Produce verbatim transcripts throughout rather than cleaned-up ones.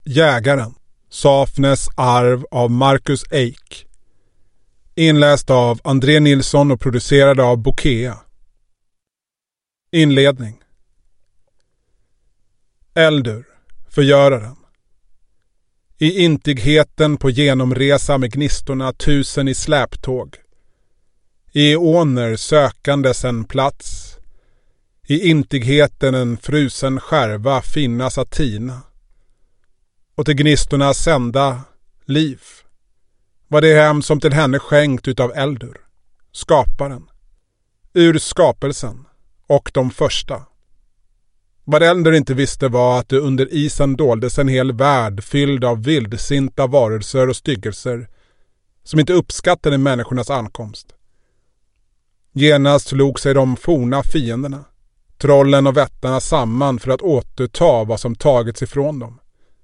Jägaren. Safnes arv av Marcus Eik. Inläst av André Nilsson och producerad av Bokea. Inledning. Eldur, förgöraren. I intigheten på genomresa med gnistorna tusen i släptåg. I åner sökandes en plats. I intigheten en frusen skärva finnas att tina. Och till gnistorna sända liv. Var det hem som till henne skänkt utav Eldur, skaparen, ur skapelsen och de första. Vad Eldur inte visste var att det under isen doldes en hel värld fylld av vildsinta varelser och styggelser som inte uppskattade människornas ankomst. Genast slog sig de forna fienderna, trollen och vättarna samman för att återta vad som tagits ifrån dem.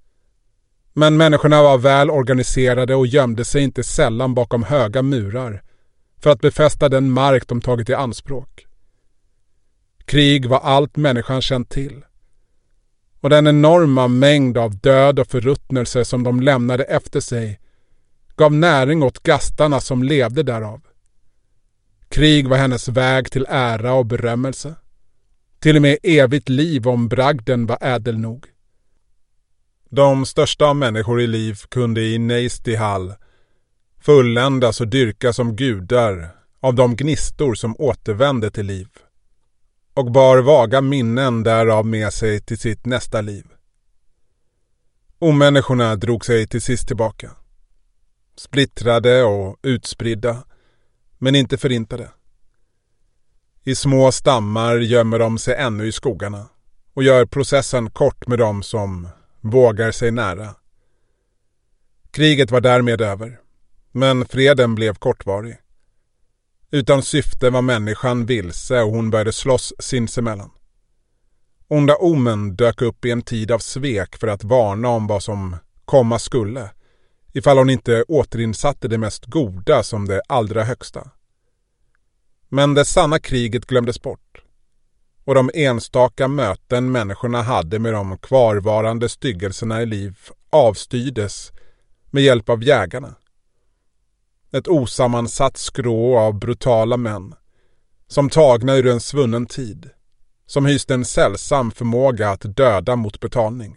Men människorna var väl organiserade och gömde sig inte sällan bakom höga murar för att befästa den mark de tagit i anspråk. Krig var allt människan känt till. Och den enorma mängd av död och förruttnelse som de lämnade efter sig gav näring åt gastarna som levde därav. Krig var hennes väg till ära och berömmelse. Till och med evigt liv om bragden var ädel nog. De största av människor i liv kunde i Neistihall fulländas och dyrkas som gudar av de gnistor som återvände till liv och bar vaga minnen därav med sig till sitt nästa liv. Omänniskorna drog sig till sist tillbaka. Splittrade och utspridda, men inte förintade. I små stammar gömmer de sig ännu i skogarna och gör processen kort med dem som vågar sig nära. Kriget var därmed över, men freden blev kortvarig. Utan syfte var människan vilse och hon började slåss sinsemellan. Onda omen dök upp i en tid av svek för att varna om vad som komma skulle, ifall hon inte återinsatte det mest goda som det allra högsta. Men det sanna kriget glömdes bort, och de enstaka möten människorna hade med de kvarvarande styggelserna i liv avstyrdes med hjälp av jägarna. Ett osammansatt skrå av brutala män, som tagna ur en svunnen tid, som hyste en sällsam förmåga att döda mot betalning.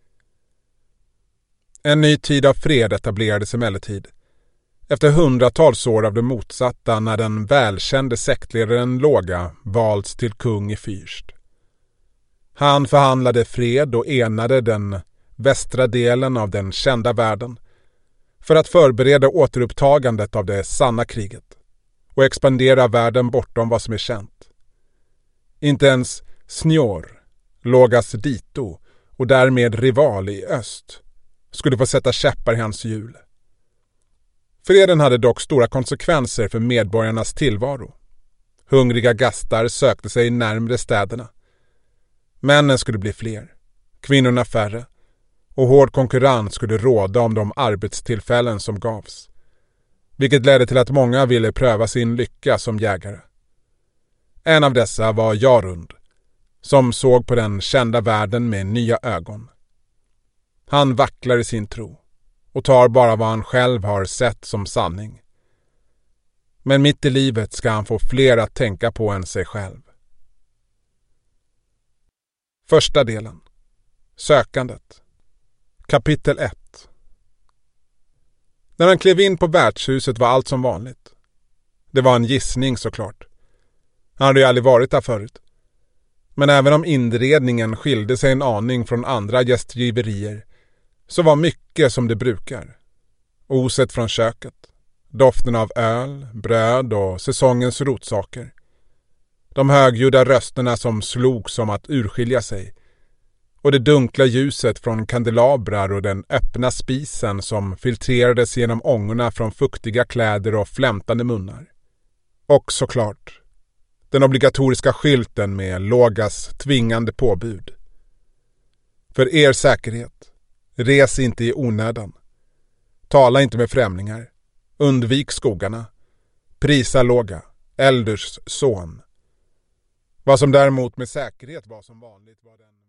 En ny tid av fred etablerades emellertid, efter hundratals år av det motsatta när den välkände sektledaren Låga valts till kung i Fyrst. Han förhandlade fred och enade den västra delen av den kända världen för att förbereda återupptagandet av det sanna kriget och expandera världen bortom vad som är känt. Inte ens Snjor, Lågas dito och därmed rival i öst, skulle få sätta käppar i hans hjul. Freden hade dock stora konsekvenser för medborgarnas tillvaro. Hungriga gastar sökte sig närmare städerna. Männen skulle bli fler, kvinnorna färre, och hård konkurrens skulle råda om de arbetstillfällen som gavs, vilket ledde till att många ville pröva sin lycka som jägare. En av dessa var Jarund, som såg på den kända världen med nya ögon. Han vacklar i sin tro och tar bara vad han själv har sett som sanning. Men mitt i livet ska han få fler att tänka på än sig själv. Första delen. Sökandet. Kapitel ett. När han klev in på värdshuset var allt som vanligt. Det var en gissning såklart. Han hade ju aldrig varit där förut. Men även om inredningen skilde sig en aning från andra gästgiverier så var mycket som det brukar. Oset från köket, doften av öl, bröd och säsongens rotsaker. De högljudda rösterna som slog som att urskilja sig. Och det dunkla ljuset från kandelabrar och den öppna spisen som filtrerades genom ångorna från fuktiga kläder och flämtande munnar. Och såklart, den obligatoriska skylten med Lågas tvingande påbud. För er säkerhet, res inte i onödan. Tala inte med främlingar. Undvik skogarna. Prisa Låga, Eldurs son. Vad som däremot med säkerhet var som vanligt var den